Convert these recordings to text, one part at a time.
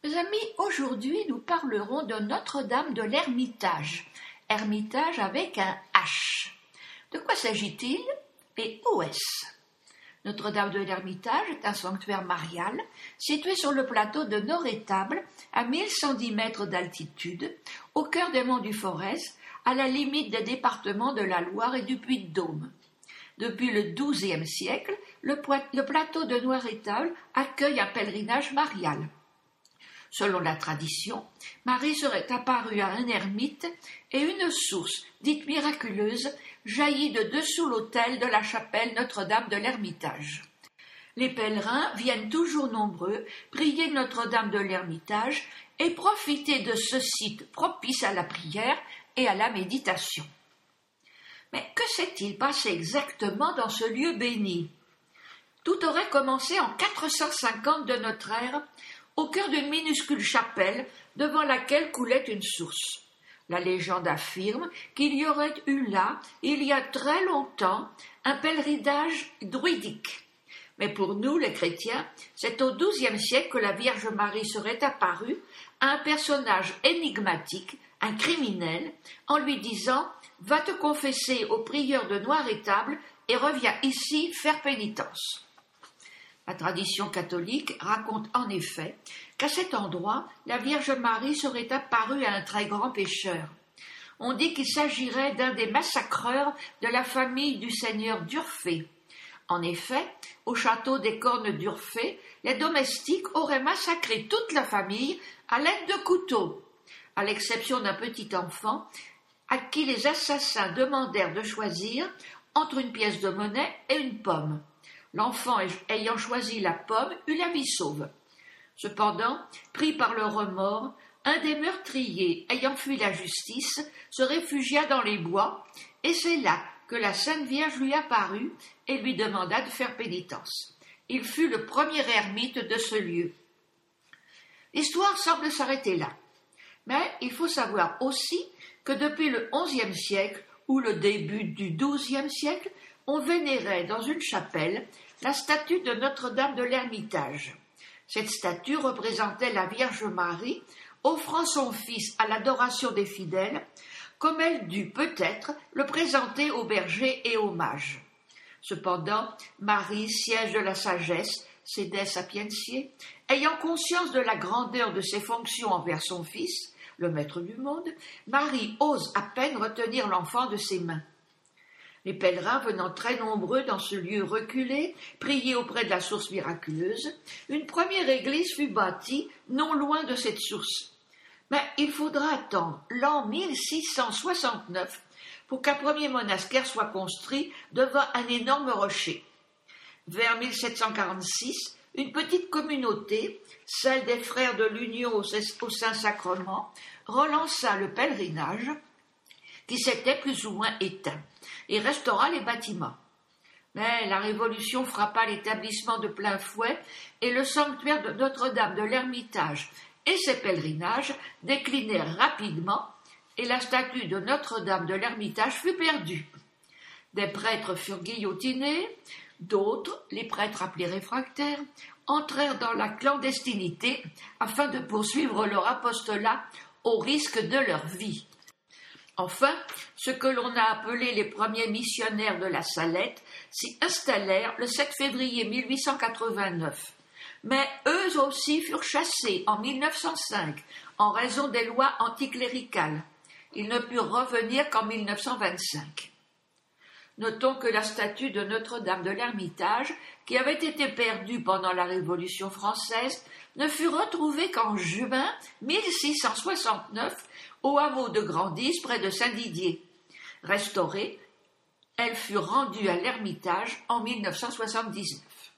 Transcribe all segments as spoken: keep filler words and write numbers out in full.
Mes amis, aujourd'hui nous parlerons de Notre-Dame de l'Ermitage. Ermitage avec un H. De quoi s'agit-il et où est-ce? Notre-Dame de l'Ermitage est un sanctuaire marial situé sur le plateau de Nord-Étable à mille cent dix mètres d'altitude, au cœur des monts du Forez, à la limite des départements de la Loire et du Puy-de-Dôme. Depuis le douzième siècle, le, le plateau de Nord-Étable accueille un pèlerinage marial. Selon la tradition, Marie serait apparue à un ermite et une source, dite miraculeuse, jaillit de dessous l'autel de la chapelle Notre-Dame de l'Ermitage. Les pèlerins viennent toujours nombreux prier Notre-Dame de l'Ermitage et profiter de ce site propice à la prière et à la méditation. Mais que s'est-il passé exactement dans ce lieu béni? Tout aurait commencé en quatre cent cinquante de notre ère, au cœur d'une minuscule chapelle devant laquelle coulait une source. La légende affirme qu'il y aurait eu là, il y a très longtemps, un pèlerinage druidique. Mais pour nous, les chrétiens, c'est au douzième siècle que la Vierge Marie serait apparue à un personnage énigmatique, un criminel, en lui disant « Va te confesser au prieur de Nord-Étable et reviens ici faire pénitence ». La tradition catholique raconte en effet qu'à cet endroit, la Vierge Marie serait apparue à un très grand pécheur. On dit qu'il s'agirait d'un des massacreurs de la famille du seigneur d'Urfé. En effet, au château des Cornes d'Urfé, les domestiques auraient massacré toute la famille à l'aide de couteaux, à l'exception d'un petit enfant à qui les assassins demandèrent de choisir entre une pièce de monnaie et une pomme. L'enfant ayant choisi la pomme eut la vie sauve. Cependant, pris par le remords, un des meurtriers ayant fui la justice se réfugia dans les bois, et c'est là que la Sainte Vierge lui apparut et lui demanda de faire pénitence. Il fut le premier ermite de ce lieu. L'histoire semble s'arrêter là, mais il faut savoir aussi que depuis le onzième siècle ou le début du douzième siècle, on vénérait dans une chapelle la statue de Notre-Dame de l'Ermitage. Cette statue représentait la Vierge Marie offrant son fils à l'adoration des fidèles, comme elle dut peut-être le présenter aux bergers et aux mages. Cependant, Marie, siège de la sagesse, Sede Sapientiae, ayant conscience de la grandeur de ses fonctions envers son fils, le maître du monde, Marie ose à peine retenir l'enfant de ses mains. Les pèlerins venant très nombreux dans ce lieu reculé, prier auprès de la source miraculeuse, une première église fut bâtie non loin de cette source. Mais il faudra attendre l'an mille six cent soixante-neuf pour qu'un premier monastère soit construit devant un énorme rocher. Vers mille sept cent quarante-six, une petite communauté, celle des frères de l'Union au Saint-Sacrement, relança le pèlerinage qui s'était plus ou moins éteint, et restaura les bâtiments. Mais la Révolution frappa l'établissement de plein fouet et le sanctuaire de Notre-Dame de l'Ermitage et ses pèlerinages déclinèrent rapidement et la statue de Notre-Dame de l'Ermitage fut perdue. Des prêtres furent guillotinés, d'autres, les prêtres appelés réfractaires, entrèrent dans la clandestinité afin de poursuivre leur apostolat au risque de leur vie. Enfin, ce que l'on a appelé les premiers missionnaires de la Salette s'y installèrent le sept février mille huit cent quatre-vingt-neuf. Mais eux aussi furent chassés en mille neuf cent cinq en raison des lois anticléricales. Ils ne purent revenir qu'en mille neuf cent vingt-cinq. Notons que la statue de Notre-Dame de l'Ermitage, qui avait été perdue pendant la Révolution française, ne fut retrouvée qu'en juin mille six cent soixante-neuf au hameau de Grandis, près de Saint-Didier. Restaurée, elle fut rendue à l'Ermitage en mille neuf cent soixante-dix-neuf.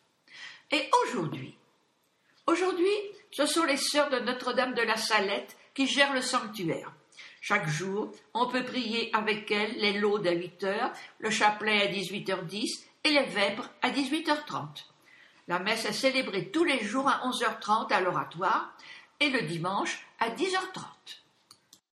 Et aujourd'hui Aujourd'hui, ce sont les sœurs de Notre-Dame de la Salette qui gèrent le sanctuaire. Chaque jour, on peut prier avec elles les laudes à huit heures, le chapelet à dix-huit heures dix et les vêpres à dix-huit heures trente. La messe est célébrée tous les jours à onze heures trente à l'oratoire et le dimanche à dix heures trente.